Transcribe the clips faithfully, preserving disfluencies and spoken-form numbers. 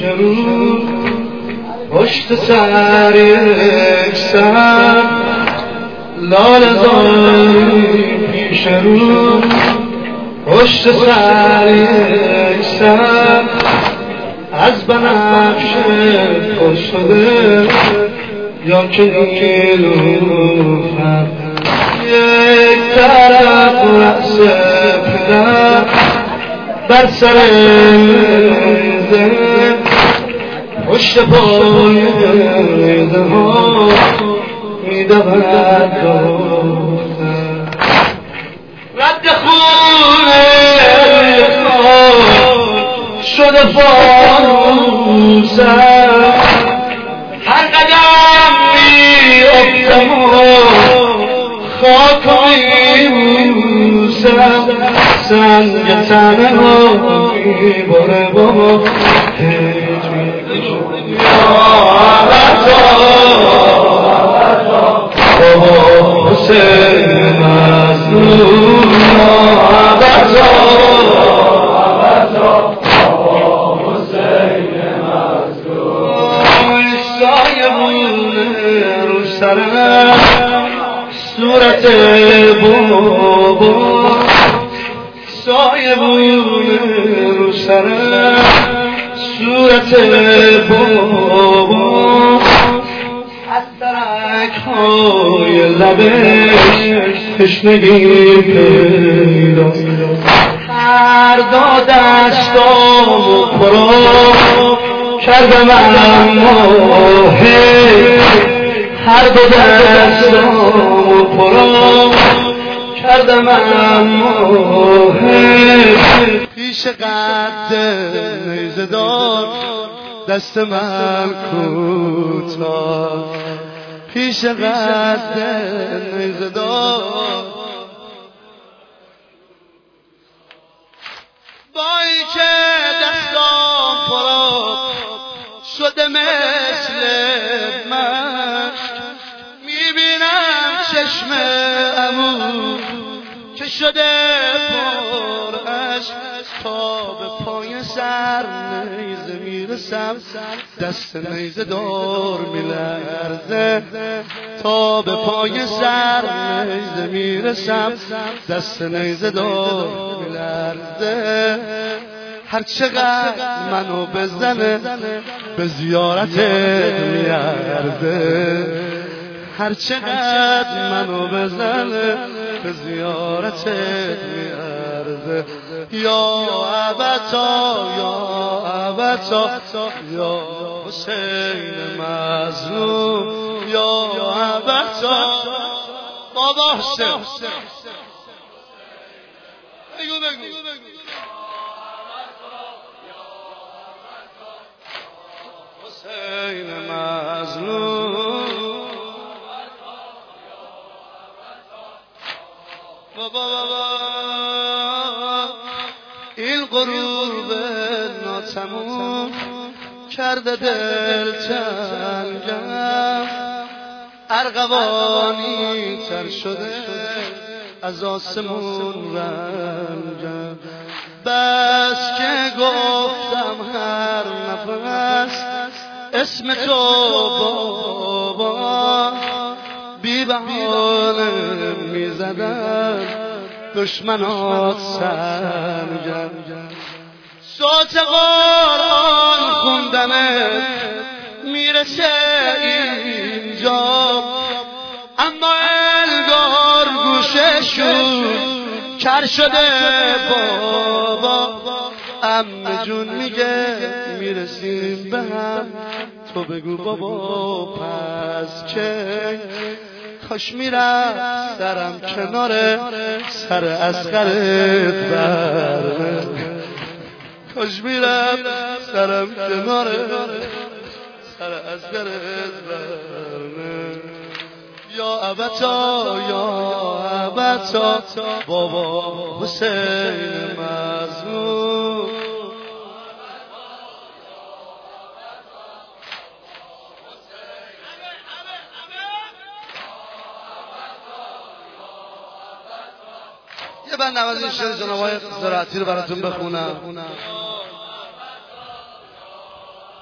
پیش رو پشت سر یک سر لال زاری پیش رو پشت سر یک سر از بنفشه پر شده یا که نیلوفر یک طرف رأس پدر بر سر میزه پشت پای میزه ها میدود دختر رد خونه شده فانوسم هر قدم میافتم خاک میبوسم سنگ تنه ها میباره بابا هیچ بابا حسین مظلوم صورت بابا سایه بونه رو سرم صورت بابا از ترک های لبش تشنگی پیدا فردا دستامو پرا کردم اما هر دو دستامو پرا کردم اما پیش قد نیزه دار دست من کوتاه پیش قد نیزه دار با این که دستام پرا شده مثل چشم عمو که شده پر عشق تا به پای سر نیزه میرسم دست نیزه دار میلرزه تا به پای سر نیزه میرسم دست نیزه دار میلرزه هر چقدر منو بزنه به زیارت میارزه هر چقدر منو بزنه به زیارت میارزه یا ابتا یا ابتا یا حسین مظلوم یا ابتا بابا حسین بگو بگو حسین مظلوم بابا بابا این غروب ناتموم کرده دل تنگم ارغوانی تر شده از آسمون رنگم بس که گفتم هر نفس اسم تو بابا بی بهانه میزدن دشمنات سرگم صوت قرآن خوندنه میرسه اینجا اما انگار گوششون کر شده بابا عمه جون میگه میرسیم به هم تو بگو بابا پس که کاش میرم سرم کنار سر اصغرت برمه کاش میرم سرم کنار سر اصغرت برمه یا ابتا یا ابتا بابا حسین مظلوم یه بند نواز این شعر جناب آقای زراعتی رو براتون بخونم.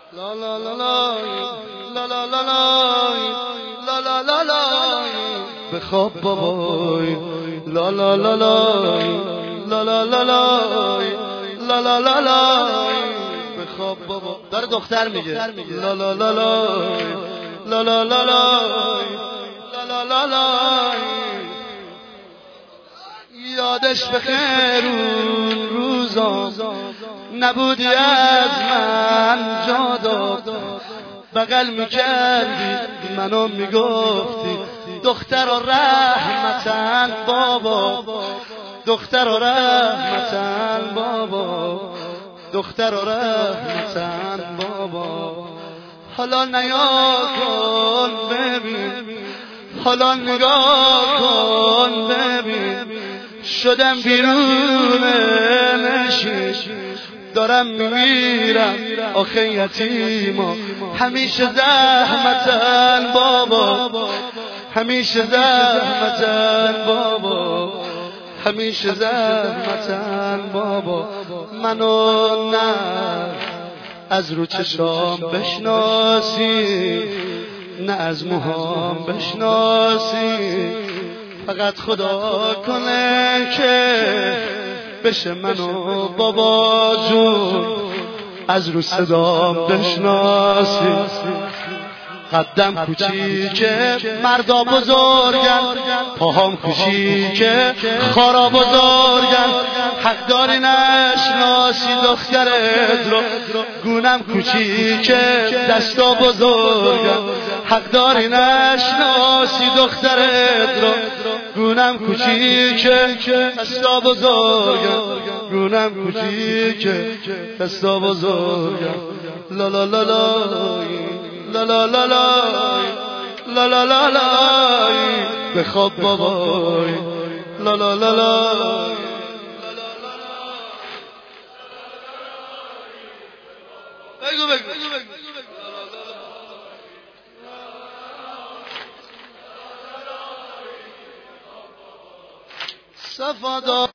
لا لا لا لا لا لا لا لا لا لا لا بخواب بابای لا لا لا لا لا لا لا لا لا لا لا بخواب بابا داره دختر میگه لا لا لا لا لا لا لا لا لا لا یادش بخیر اون روزا نبودی از من جا داد بغل میکردی منو میگفتی دختر و رحمتن بابا دختر و رحمتن بابا دختر و رحمتن بابا حالا نیا کن ببین حالا نگاه کن ببین شدم بیرون نشین دارم میمیرم آخه یتیما همیشه زحمتن بابا همیشه زحمتن بابا همیشه زحمتن بابا منو نه از رو چشام بشناسی نه از موهام بشناسی فقط خدا کنه که بشه منو بابا جون از رو صدام بشناسی قدم کوچیکه مردا بزرگن پاهام کوچیکه خارا بزرگن حق داری نشناسی دخترت رو گونم کوچیکه دستا بزرگن حق داری نشناسی دخترت رو گونم کوچیکه دستا بزرگن گونم کوچیکه دستا بزرگن لا لا لا لا لا لا لا لا لا لا لا بخواب بابای لا لا لا لا بگو بگو صفا